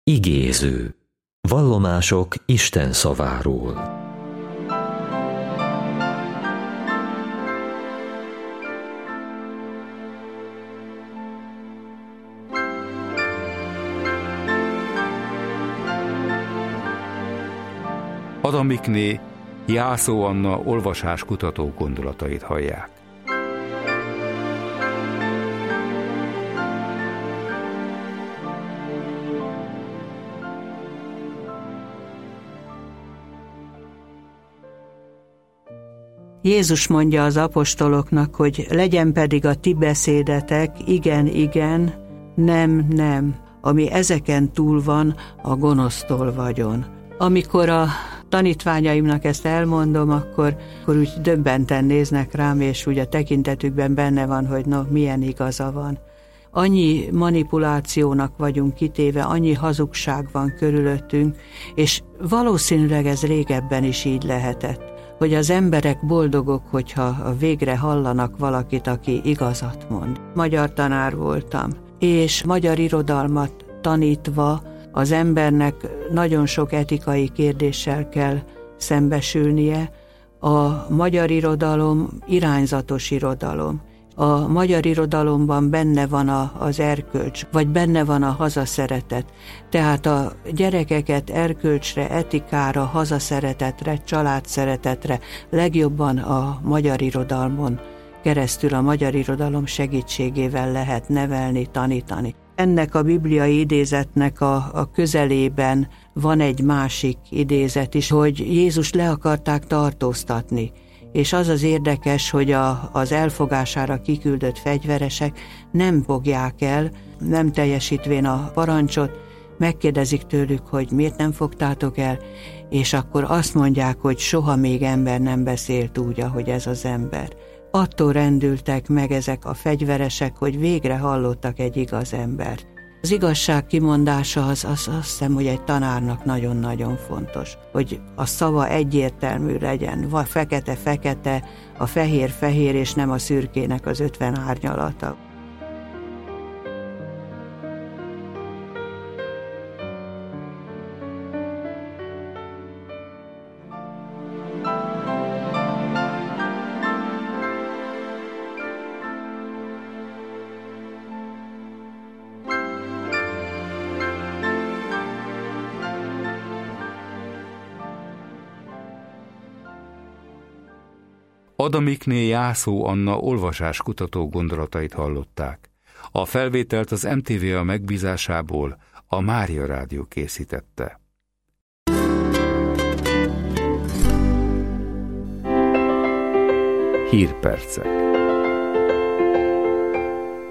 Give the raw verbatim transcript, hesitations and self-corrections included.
Igéző. Vallomások Isten szaváról. Adamikné Jászó Anna olvasáskutató gondolatait hallják. Jézus mondja az apostoloknak, hogy legyen pedig a ti beszédetek, igen, igen, nem, nem, ami ezeken túl van, a gonosztól vagyon. Amikor a tanítványaimnak ezt elmondom, akkor, akkor úgy döbbenten néznek rám, és úgy a tekintetükben benne van, hogy no, milyen igaza van. Annyi manipulációnak vagyunk kitéve, annyi hazugság van körülöttünk, és valószínűleg ez régebben is így lehetett, hogy az emberek boldogok, hogyha végre hallanak valakit, aki igazat mond. Magyar tanár voltam, és magyar irodalmat tanítva az embernek nagyon sok etikai kérdéssel kell szembesülnie. A magyar irodalom irányzatos irodalom. A magyar irodalomban benne van a, az erkölcs, vagy benne van a hazaszeretet. Tehát a gyerekeket erkölcsre, etikára, hazaszeretetre, családszeretetre legjobban a magyar irodalmon keresztül, a magyar irodalom segítségével lehet nevelni, tanítani. Ennek a bibliai idézetnek a, a közelében van egy másik idézet is, hogy Jézus le akarták tartóztatni. És az az érdekes, hogy a, az elfogására kiküldött fegyveresek nem fogják el, nem teljesítvén a parancsot, megkérdezik tőlük, hogy miért nem fogtátok el, és akkor azt mondják, hogy soha még ember nem beszélt úgy, ahogy ez az ember. Attól rendültek meg ezek a fegyveresek, hogy végre hallottak egy igaz embert. Az igazság kimondása az, az azt hiszem, hogy egy tanárnak nagyon-nagyon fontos, hogy a szava egyértelmű legyen, vagy fekete-fekete, a fehér-fehér, és nem a szürkének az ötven árnyalata. Adamikné Jászó Anna olvasáskutató gondolatait hallották. A felvételt az em té vé á megbízásából a Mária Rádió készítette. Hírpercek.